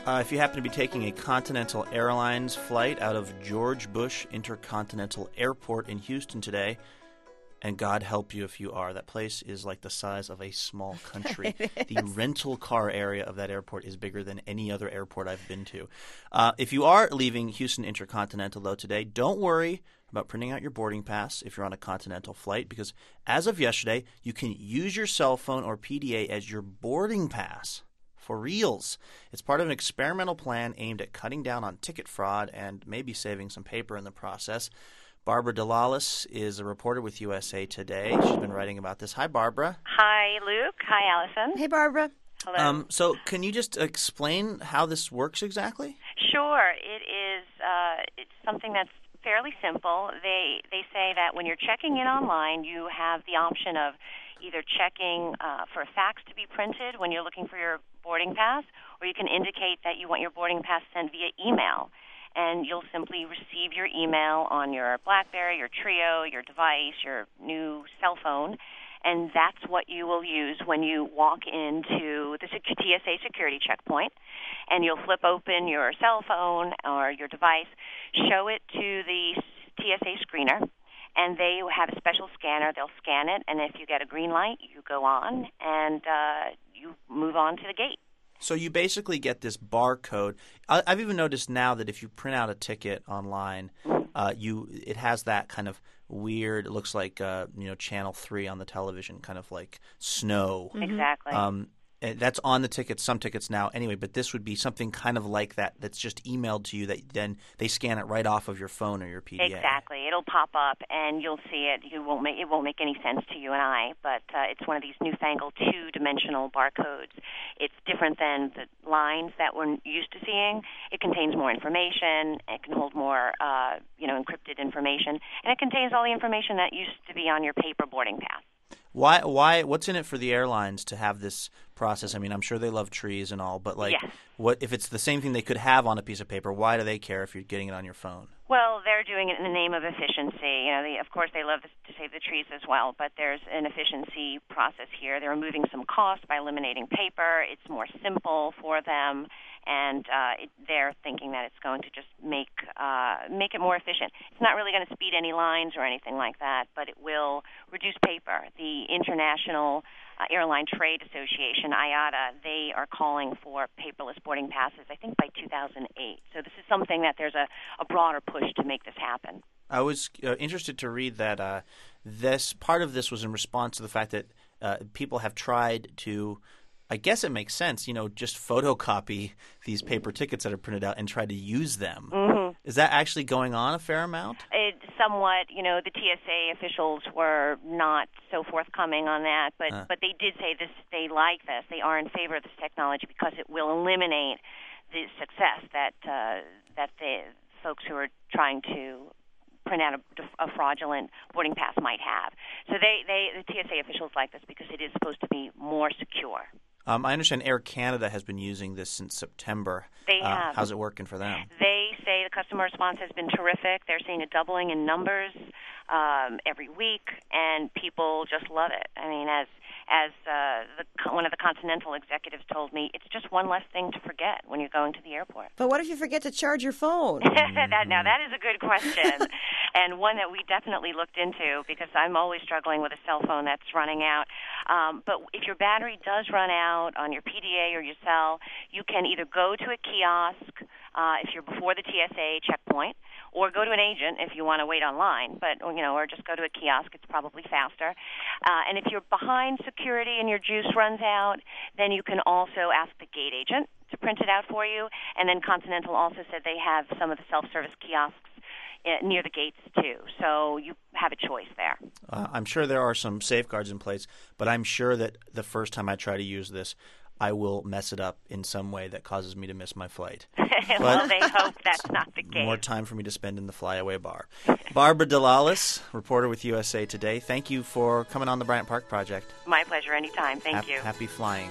If you happen to be taking a Continental Airlines flight out of George Bush Intercontinental Airport in Houston today, and God help you if you are, that place is like the size of a small country. The rental car area of that airport is bigger than any other airport I've been to. If you are leaving Houston Intercontinental, though, today, don't worry about printing out your boarding pass if you're on a Continental flight, because as of yesterday, you can use your cell phone or PDA as your boarding pass. For reals. It's part of an experimental plan aimed at cutting down on ticket fraud and maybe saving some paper in the process. Barbara Delalis is a reporter with USA Today. She's been writing about this. Hi, Barbara. Hi, Luke. Hi, Allison. Hey, Barbara. Hello. So can you just explain how this works exactly? Sure. It's something that's fairly simple. They say that when you're checking in online, you have the option of either checking for a fax to be printed when you're looking for your boarding pass, or you can indicate that you want your boarding pass sent via email. And you'll simply receive your email on your BlackBerry, your Trio, your device, your new cell phone, and that's what you will use when you walk into the TSA security checkpoint. And you'll flip open your cell phone or your device, show it to the TSA screener, and they have a special scanner. They'll scan it, and if you get a green light, you go on, and you move on to the gate. So you basically get this barcode. I've even noticed now that if you print out a ticket online, it has that kind of weird. It looks like Channel 3 on the television, kind of like snow. Exactly. That's on the tickets, some tickets now anyway, but this would be something kind of like that that's just emailed to you that then they scan it right off of your phone or your PDA. Exactly. It'll pop up and you'll see it. It won't make any sense to you and I, but it's one of these newfangled two-dimensional barcodes. It's different than the lines that we're used to seeing. It contains more information. It can hold more encrypted information, and it contains all the information that used to be on your paper boarding pass. Why? What's in it for the airlines to have this process? I mean, I'm sure they love trees and all, but Yes. what if it's the same thing they could have on a piece of paper? Why do they care if you're getting it on your phone? Well, they're doing it in the name of efficiency. Of course, they love to save the trees as well, but there's an efficiency process here. They're removing some cost by eliminating paper. It's more simple for them, and they're thinking that it's going to just make it more efficient. It's not really going to speed any lines or anything like that, but it will reduce paper. The International Airline Trade Association, IATA, they are calling for paperless boarding passes, I think, by 2008. So this is something that there's a broader push to make this happen. I was interested to read that this part of this was in response to the fact that people have tried to, I guess it makes sense, just photocopy these paper tickets that are printed out and try to use them. Mm-hmm. Is that actually going on a fair amount? It somewhat, the TSA officials were not so forthcoming on that, but they did say this. They like this. They are in favor of this technology because it will eliminate the success that the folks who are trying to print out a fraudulent boarding pass might have. So the TSA officials like this because it is supposed to be more secure. I understand Air Canada has been using this since September. They have. How's it working for them? They say the customer response has been terrific. They're seeing a doubling in numbers every week, and people just love it. I mean, as one of the Continental executives told me, it's just one less thing to forget when you're going to the airport. But what if you forget to charge your phone? That is a good question, and one that we definitely looked into because I'm always struggling with a cell phone that's running out. But if your battery does run out on your PDA or your cell, you can either go to a kiosk if you're before the TSA checkpoint, or go to an agent if you want to wait online, or just go to a kiosk. It's probably faster. And if you're behind security and your juice runs out, then you can also ask the gate agent to print it out for you. And then Continental also said they have some of the self-service kiosks near the gates, too. So you have a choice there. I'm sure there are some safeguards in place, but I'm sure that the first time I try to use this, I will mess it up in some way that causes me to miss my flight. Well, they hope that's not the case. More time for me to spend in the flyaway bar. Barbara Delalis, reporter with USA Today, thank you for coming on the Bryant Park Project. My pleasure. Anytime. Thank you. Happy flying.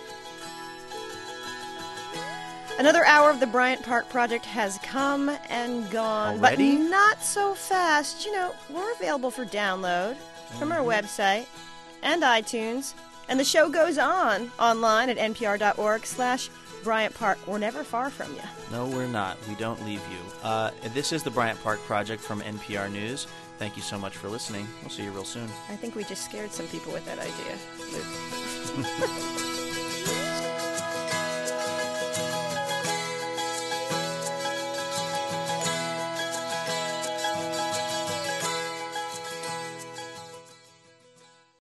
Another hour of the Bryant Park Project has come and gone. Already? But not so fast. We're available for download from our website and iTunes. And the show goes on online at npr.org/Bryant Bryant Park. We're never far from you. No, we're not. We don't leave you. This is the Bryant Park Project from NPR News. Thank you so much for listening. We'll see you real soon. I think we just scared some people with that idea, Luke.